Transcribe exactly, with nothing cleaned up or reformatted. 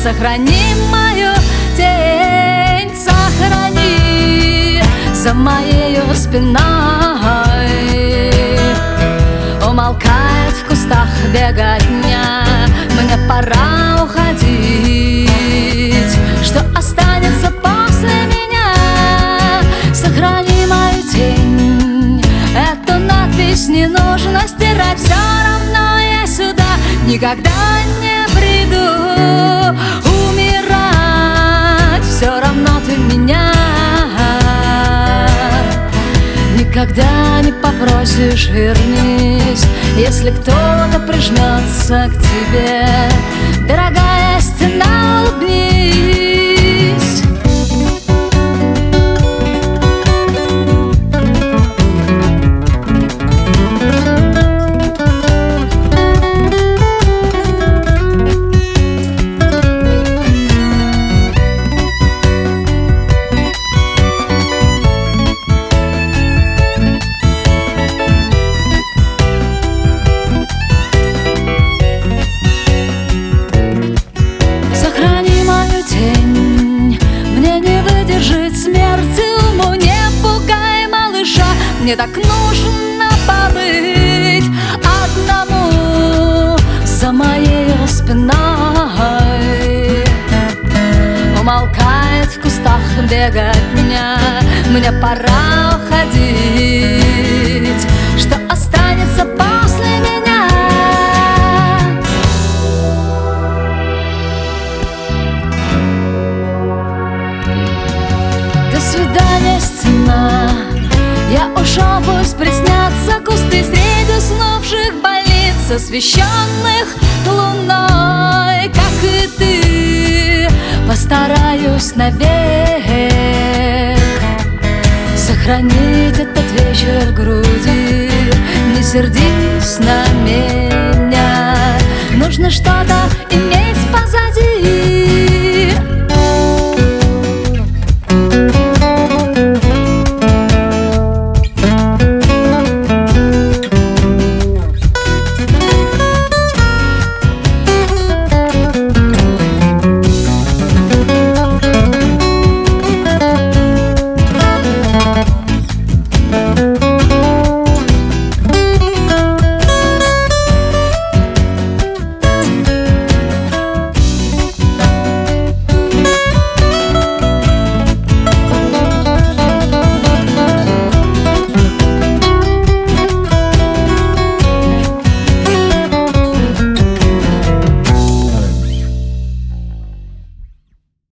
Сохрани мою тень, сохрани за моей спиной. Умолкает в кустах беготня, мне пора уходить. Что останется после меня? Сохрани мою тень, эту надпись не нужно стирать. Все равно я сюда никогда не приду умирать. Все равно ты меня никогда не попросишь вернись. Если кто-то прижмется к тебе, дорогая стена, улыбнись. Мне так нужно побыть одному за моей спиной. Умолкает в кустах беготня, мне пора уходить. Что останется после меня? До свидания, стена. Я ушел, пусть приснятся кусты среди уснувших больниц, освещенных луной. Как и ты, постараюсь навек сохранить этот вечер в груди. Не сердись на меня, нужно что-то